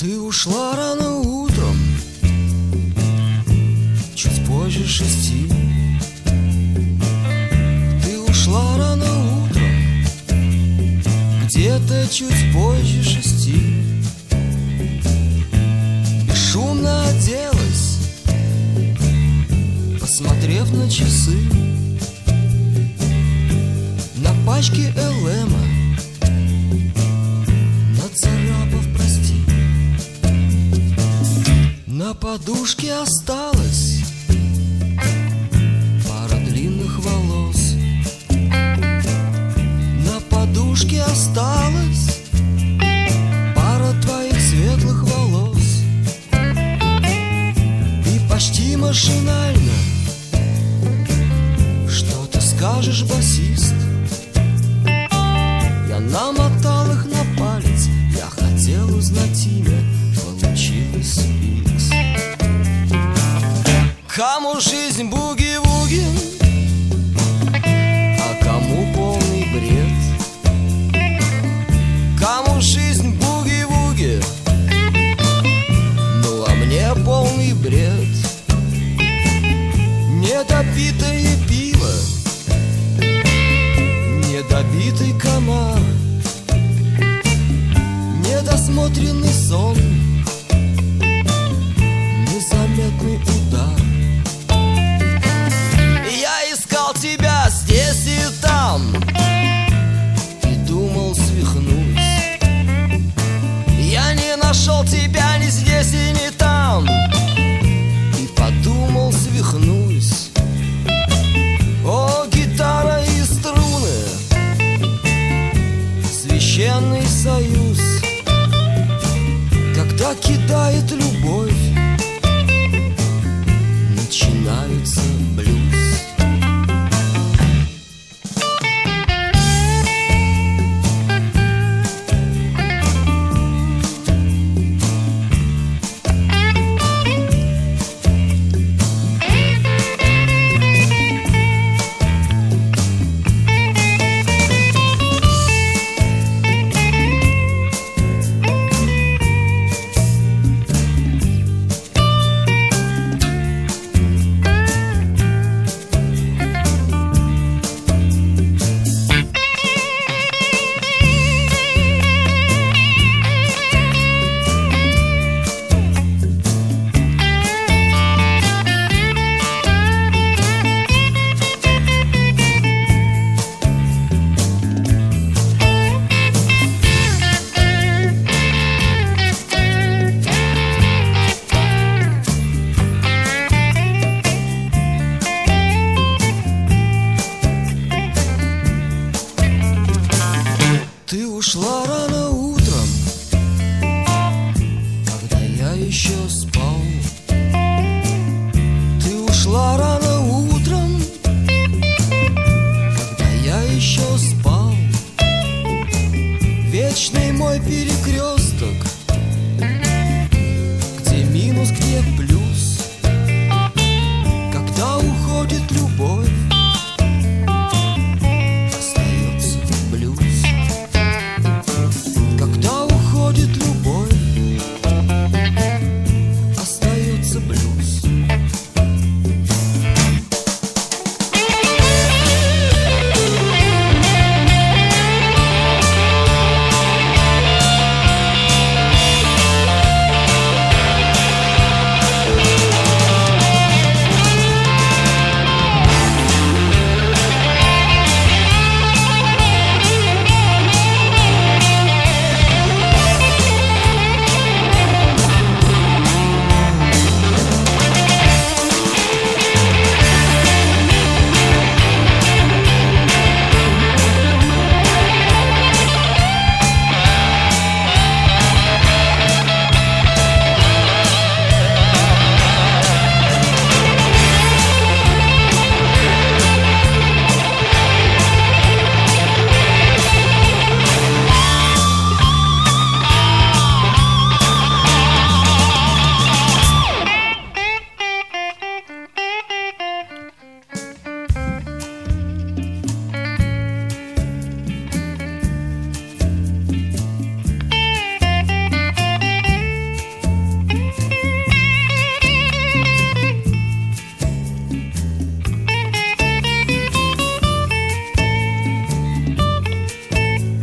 Ты ушла рано утром, чуть позже 6. Ты ушла рано утром, где-то чуть позже 6. Бесшумно оделась, посмотрев на часы. На пачке ЛМа нацарапав «прости». На подушке осталась пара длинных волос. На подушке осталась пара твоих светлых волос. И почти машинально: что ты скажешь, басист? Я намотал их на палец, я хотел узнать имя, получилось Икс. Кому жизнь буги-вуги, а кому полный бред. Кому жизнь буги-вуги, ну а мне полный бред. Недопитое пиво, недобитый комар, недосмотренный сон, незаметный удар. Я искал тебя здесь и там и думал, свихнусь. Я не нашел тебя